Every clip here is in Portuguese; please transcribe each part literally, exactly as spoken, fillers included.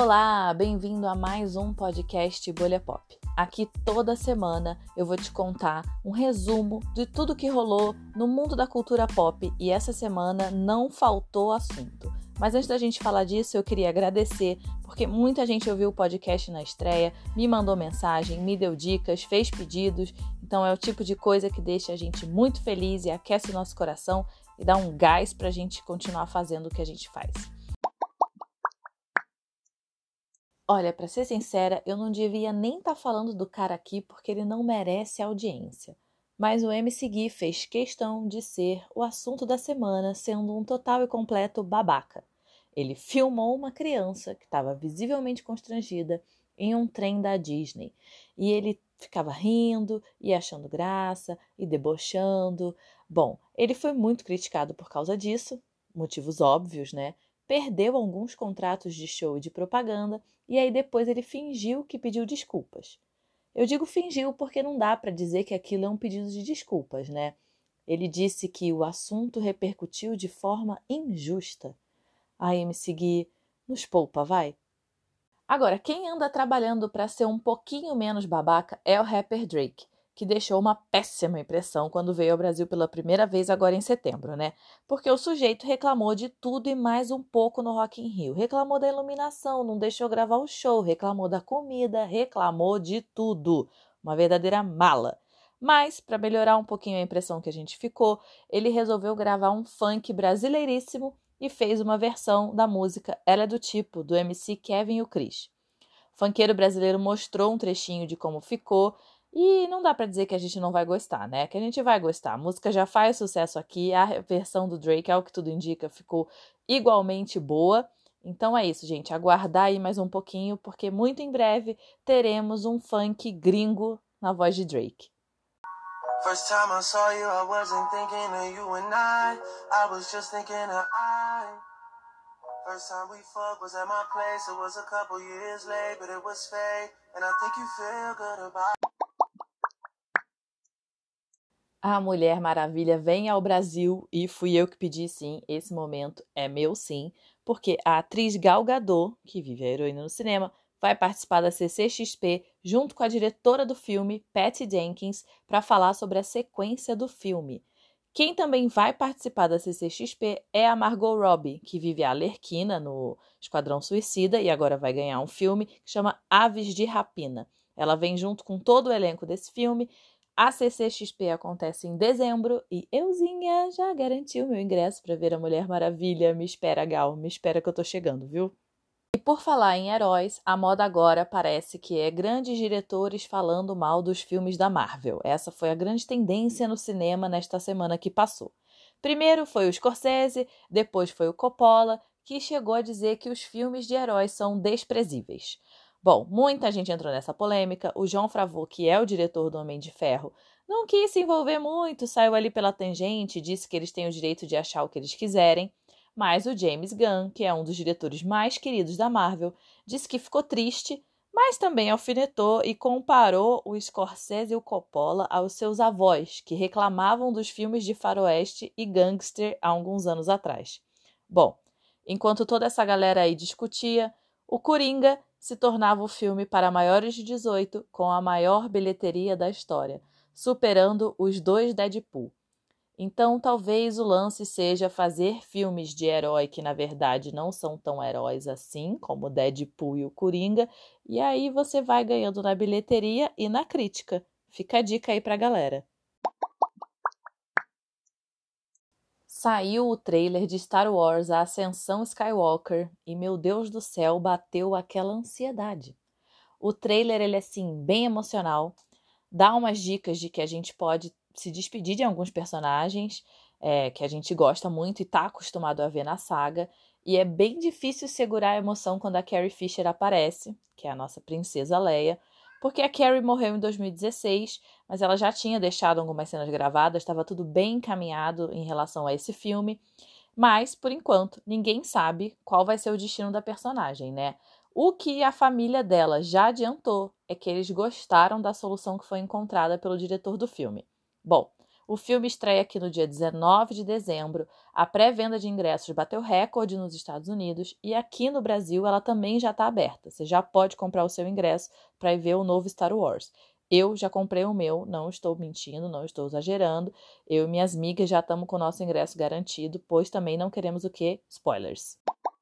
Olá, bem-vindo a mais um podcast Bolha Pop. Aqui toda semana eu vou te contar um resumo de tudo que rolou no mundo da cultura pop e essa semana não faltou assunto. Mas antes da gente falar disso, eu queria agradecer porque muita gente ouviu o podcast na estreia, me mandou mensagem, me deu dicas, fez pedidos. Então é o tipo de coisa que deixa a gente muito feliz e aquece o nosso coração e dá um gás pra gente continuar fazendo o que a gente faz. Olha, pra ser sincera, eu não devia nem estar falando do cara aqui porque ele não merece audiência. Mas o M C Gui fez questão de ser o assunto da semana, sendo um total e completo babaca. Ele filmou uma criança que estava visivelmente constrangida em um trem da Disney. E ele ficava rindo e achando graça e debochando. Bom, ele foi muito criticado por causa disso, motivos óbvios, né? Perdeu alguns contratos de show e de propaganda, e aí depois ele fingiu que pediu desculpas. Eu digo fingiu porque não dá para dizer que aquilo é um pedido de desculpas, né? Ele disse que o assunto repercutiu de forma injusta. Ai, M C Gui, nos poupa, vai. Agora, quem anda trabalhando para ser um pouquinho menos babaca é o rapper Drake, que deixou uma péssima impressão quando veio ao Brasil pela primeira vez agora em setembro, né? Porque o sujeito reclamou de tudo e mais um pouco no Rock in Rio. Reclamou da iluminação, não deixou gravar o show, reclamou da comida, reclamou de tudo. Uma verdadeira mala. Mas, para melhorar um pouquinho a impressão que a gente ficou, ele resolveu gravar um funk brasileiríssimo e fez uma versão da música Ela é do Tipo, do M C Kevin e o Cris. O funkeiro brasileiro mostrou um trechinho de como ficou e não dá pra dizer que a gente não vai gostar, né? Que a gente vai gostar. A música já faz sucesso aqui, a versão do Drake, ao que tudo indica, ficou igualmente boa. Então é isso, gente. Aguardar aí mais um pouquinho, porque muito em breve teremos um funk gringo na voz de Drake. First time I saw you, I wasn't thinking of you and I. I was just thinking of I. First time we fucked was at my place. It was a couple years late, but it was fake. And I think you feel good about it. A Mulher Maravilha vem ao Brasil e fui eu que pedi sim, esse momento é meu sim, porque a atriz Gal Gadot, que vive a heroína no cinema, vai participar da C C X P junto com a diretora do filme, Patty Jenkins, para falar sobre a sequência do filme. Quem também vai participar da C C X P é a Margot Robbie, que vive a Arlequina no Esquadrão Suicida e agora vai ganhar um filme que chama Aves de Rapina. Ela vem junto com todo o elenco desse filme. A C C X P acontece em dezembro e euzinha já garanti o meu ingresso para ver a Mulher Maravilha. Me espera, Gal, me espera que eu tô chegando, viu? E por falar em heróis, a moda agora parece que é grandes diretores falando mal dos filmes da Marvel. Essa foi a grande tendência no cinema nesta semana que passou. Primeiro foi o Scorsese, depois foi o Coppola, que chegou a dizer que os filmes de heróis são desprezíveis. Bom, muita gente entrou nessa polêmica. O Jon Favreau, que é o diretor do Homem de Ferro, não quis se envolver muito, saiu ali pela tangente e disse que eles têm o direito de achar o que eles quiserem. Mas o James Gunn, que é um dos diretores mais queridos da Marvel, disse que ficou triste, mas também alfinetou e comparou o Scorsese e o Coppola aos seus avós, que reclamavam dos filmes de faroeste e gangster há alguns anos atrás. Bom, enquanto toda essa galera aí discutia, o Coringa se tornava o filme para maiores de dezoito com a maior bilheteria da história, superando os dois Deadpool. Então, talvez o lance seja fazer filmes de herói que, na verdade, não são tão heróis assim, como Deadpool e o Coringa, e aí você vai ganhando na bilheteria e na crítica. Fica a dica aí pra galera. Saiu o trailer de Star Wars A Ascensão Skywalker e, meu Deus do céu, bateu aquela ansiedade. O trailer, ele é, assim, bem emocional, dá umas dicas de que a gente pode se despedir de alguns personagens é, que a gente gosta muito e está acostumado a ver na saga. E é bem difícil segurar a emoção quando a Carrie Fisher aparece, que é a nossa princesa Leia, porque a Carrie morreu em dois mil e dezesseis, mas ela já tinha deixado algumas cenas gravadas, estava tudo bem encaminhado em relação a esse filme. Mas, por enquanto, ninguém sabe qual vai ser o destino da personagem, né? O que a família dela já adiantou é que eles gostaram da solução que foi encontrada pelo diretor do filme. Bom, O filme estreia aqui no dia dezenove de dezembro. A pré-venda de ingressos bateu recorde nos Estados Unidos e aqui no Brasil ela também já está aberta. Você já pode comprar o seu ingresso para ir ver o novo Star Wars. Eu já comprei o meu, não estou mentindo, não estou exagerando. Eu e minhas amigas já estamos com o nosso ingresso garantido, pois também não queremos o quê? Spoilers.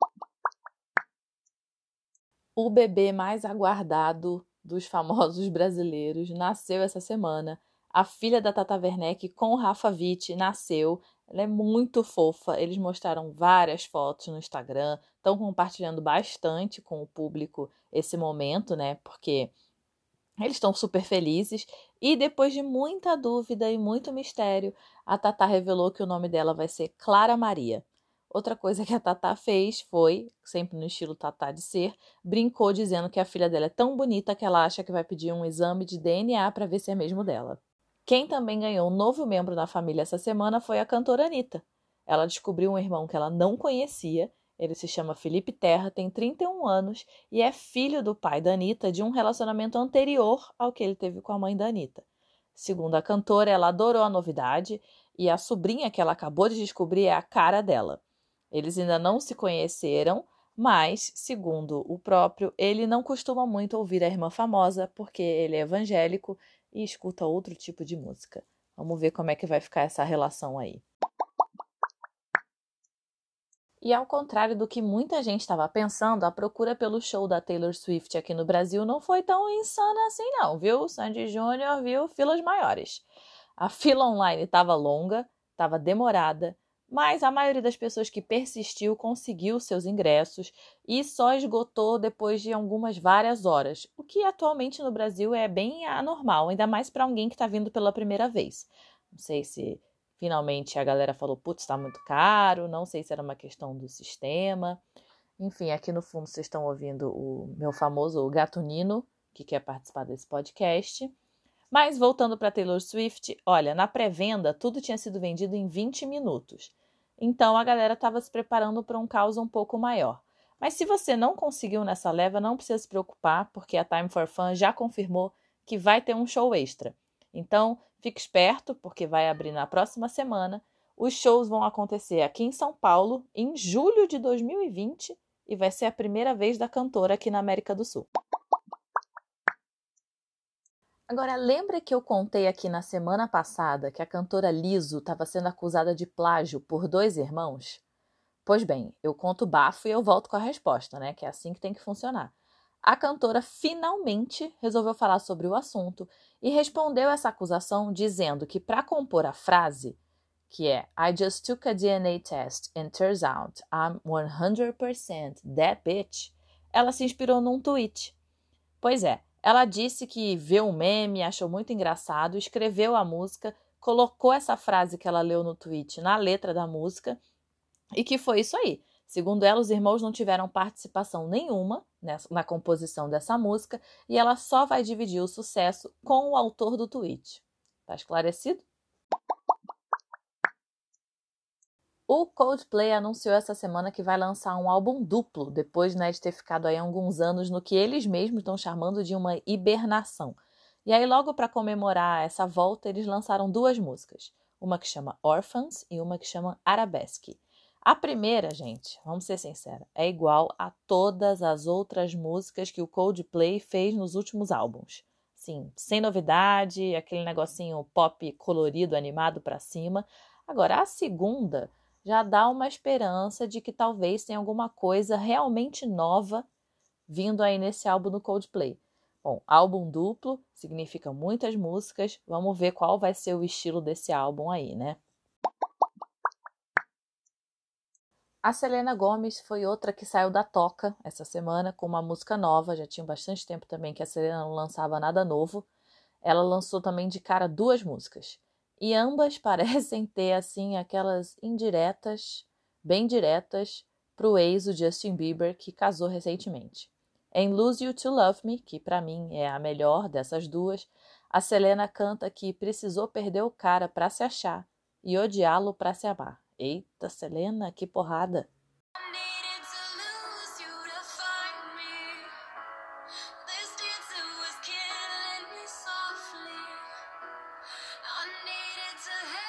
O bebê mais aguardado dos famosos brasileiros nasceu essa semana. A filha da Tata Werneck com o Rafa Witt nasceu. Ela é muito fofa. Eles mostraram várias fotos no Instagram, estão compartilhando bastante com o público esse momento, né? Porque eles estão super felizes. E depois de muita dúvida e muito mistério, a Tata revelou que o nome dela vai ser Clara Maria. Outra coisa que a Tatá fez foi, sempre no estilo Tatá de ser, brincou dizendo que a filha dela é tão bonita que ela acha que vai pedir um exame de D N A para ver se é mesmo dela. Quem também ganhou um novo membro da família essa semana foi a cantora Anitta. Ela descobriu um irmão que ela não conhecia, ele se chama Felipe Terra, tem trinta e um anos e é filho do pai da Anitta de um relacionamento anterior ao que ele teve com a mãe da Anitta. Segundo a cantora, ela adorou a novidade e a sobrinha que ela acabou de descobrir é a cara dela. Eles ainda não se conheceram, mas, segundo o próprio, ele não costuma muito ouvir a irmã famosa porque ele é evangélico e escuta outro tipo de música. Vamos ver como é que vai ficar essa relação aí. E ao contrário do que muita gente estava pensando, a procura pelo show da Taylor Swift aqui no Brasil não foi tão insana assim não, viu? Sandy Júnior viu filas maiores. A fila online estava longa, estava demorada, mas a maioria das pessoas que persistiu conseguiu seus ingressos e só esgotou depois de algumas várias horas, o que atualmente no Brasil é bem anormal, ainda mais para alguém que está vindo pela primeira vez. Não sei se finalmente a galera falou, putz, está muito caro, não sei se era uma questão do sistema. Enfim, aqui no fundo vocês estão ouvindo o meu famoso Gato Nino, que quer participar desse podcast. Mas voltando para Taylor Swift, olha, na pré-venda tudo tinha sido vendido em vinte minutos. Então a galera estava se preparando para um caos um pouco maior. Mas se você não conseguiu nessa leva, não precisa se preocupar, porque a Time for Fun já confirmou que vai ter um show extra. Então, fique esperto, porque vai abrir na próxima semana. Os shows vão acontecer aqui em São Paulo, em julho de dois mil e vinte, e vai ser a primeira vez da cantora aqui na América do Sul. Agora, lembra que eu contei aqui na semana passada que a cantora Lizzo estava sendo acusada de plágio por dois irmãos? Pois bem, eu conto o bafo e eu volto com a resposta, né? Que é assim que tem que funcionar. A cantora finalmente resolveu falar sobre o assunto e respondeu essa acusação dizendo que para compor a frase, que é I just took a D N A test and turns out I'm one hundred percent that bitch, ela se inspirou num tweet. Pois é, ela disse que viu um meme, achou muito engraçado, escreveu a música, colocou essa frase que ela leu no tweet na letra da música e que foi isso aí. Segundo ela, os irmãos não tiveram participação nenhuma nessa, na composição dessa música e ela só vai dividir o sucesso com o autor do tweet. Tá esclarecido? O Coldplay anunciou essa semana que vai lançar um álbum duplo, depois, né, de ter ficado aí alguns anos no que eles mesmos estão chamando de uma hibernação. E aí, logo para comemorar essa volta, eles lançaram duas músicas. Uma que chama Orphans e uma que chama Arabesque. A primeira, gente, vamos ser sinceros, é igual a todas as outras músicas que o Coldplay fez nos últimos álbuns. Sim, sem novidade, aquele negocinho pop colorido, animado para cima. Agora, a segunda já dá uma esperança de que talvez tenha alguma coisa realmente nova vindo aí nesse álbum do Coldplay. Bom, álbum duplo significa muitas músicas, vamos ver qual vai ser o estilo desse álbum aí, né? A Selena Gomez foi outra que saiu da toca essa semana com uma música nova, já tinha bastante tempo também que a Selena não lançava nada novo. Ela lançou também de cara duas músicas. E ambas parecem ter, assim, aquelas indiretas, bem diretas, pro ex, o Justin Bieber, que casou recentemente. Em Lose You to Love Me, que para mim é a melhor dessas duas, a Selena canta que precisou perder o cara para se achar e odiá-lo para se amar. Eita, Selena, que porrada! I needed to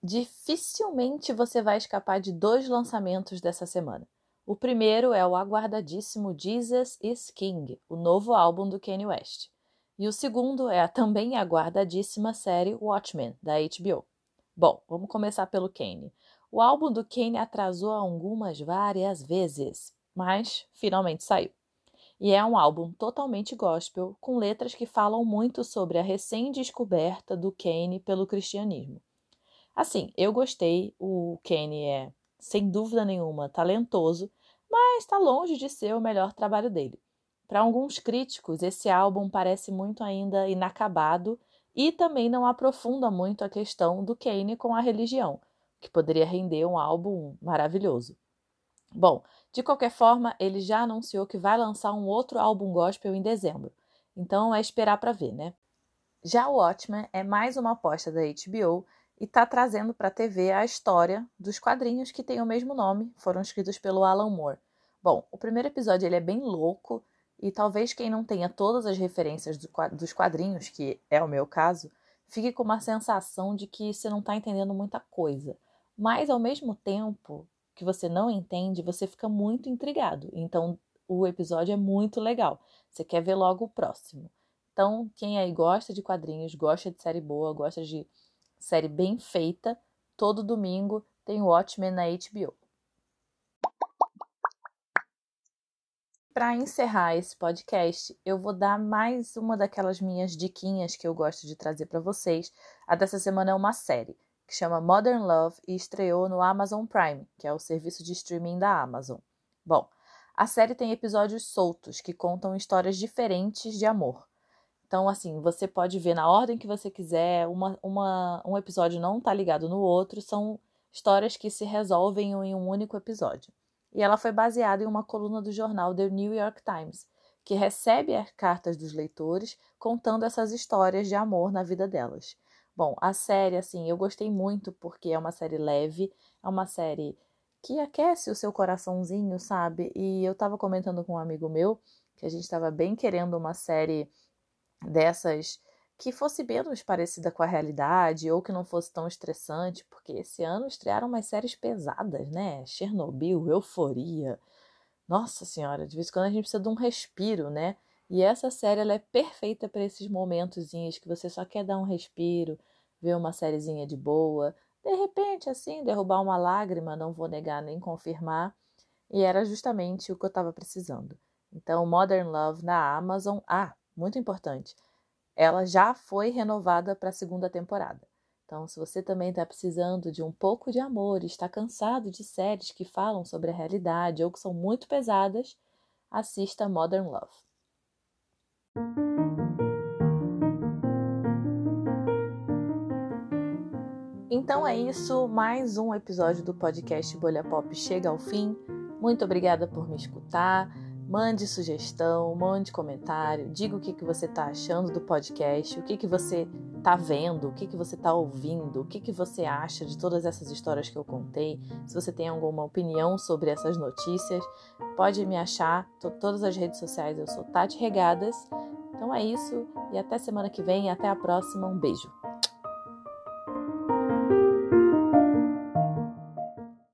dificilmente você vai escapar de dois lançamentos dessa semana. O primeiro é o aguardadíssimo Jesus is King, o novo álbum do Kanye West. E o segundo é a também aguardadíssima série Watchmen, da H B O. Bom, vamos começar pelo Kanye. O álbum do Kanye atrasou algumas várias vezes, mas finalmente saiu. E é um álbum totalmente gospel, com letras que falam muito sobre a recém-descoberta do Kanye pelo cristianismo. Assim, eu gostei, o Kanye é, sem dúvida nenhuma, talentoso, mas está longe de ser o melhor trabalho dele. Para alguns críticos, esse álbum parece muito ainda inacabado e também não aprofunda muito a questão do Kanye com a religião, que poderia render um álbum maravilhoso. Bom, de qualquer forma, ele já anunciou que vai lançar um outro álbum gospel em dezembro, então é esperar para ver, né? Já o Watchmen é mais uma aposta da H B O e está trazendo para a T V a história dos quadrinhos que têm o mesmo nome, foram escritos pelo Alan Moore. Bom, o primeiro episódio ele é bem louco e talvez quem não tenha todas as referências do, dos quadrinhos, que é o meu caso, fique com uma sensação de que você não está entendendo muita coisa. Mas, ao mesmo tempo que você não entende, você fica muito intrigado. Então, o episódio é muito legal. Você quer ver logo o próximo. Então, quem aí gosta de quadrinhos, gosta de série boa, gosta de série bem feita, todo domingo tem Watchmen na H B O. Para encerrar esse podcast, eu vou dar mais uma daquelas minhas diquinhas que eu gosto de trazer para vocês. A dessa semana é uma série que chama Modern Love e estreou no Amazon Prime, que é o serviço de streaming da Amazon. Bom, a série tem episódios soltos que contam histórias diferentes de amor. Então, assim, você pode ver na ordem que você quiser, uma, uma, um episódio não está ligado no outro, são histórias que se resolvem em um único episódio. E ela foi baseada em uma coluna do jornal The New York Times, que recebe as cartas dos leitores contando essas histórias de amor na vida delas. Bom, a série, assim, eu gostei muito porque é uma série leve, é uma série que aquece o seu coraçãozinho, sabe? E eu estava comentando com um amigo meu que a gente estava bem querendo uma série dessas que fosse menos parecida com a realidade ou que não fosse tão estressante, porque esse ano estrearam umas séries pesadas, né? Chernobyl, Euforia. Nossa Senhora, de vez em quando a gente precisa de um respiro, né? E essa série ela é perfeita para esses momentozinhos que você só quer dar um respiro, ver uma sériezinha de boa, de repente, assim, derrubar uma lágrima, não vou negar nem confirmar. E era justamente o que eu estava precisando. Então, Modern Love na Amazon. Ah, muito importante, ela já foi renovada para a segunda temporada. Então, se você também está precisando de um pouco de amor e está cansado de séries que falam sobre a realidade ou que são muito pesadas, assista Modern Love. Então é isso, mais um episódio do podcast Bolha Pop chega ao fim. Muito obrigada por me escutar. Mande sugestão, mande comentário, diga o que, que você está achando do podcast, o que, que você está vendo, o que, que você está ouvindo, o que, que você acha de todas essas histórias que eu contei. Se você tem alguma opinião sobre essas notícias, pode me achar. Tô, todas as redes sociais eu sou Tati Regadas. Então é isso, e até semana que vem, até a próxima. Um beijo!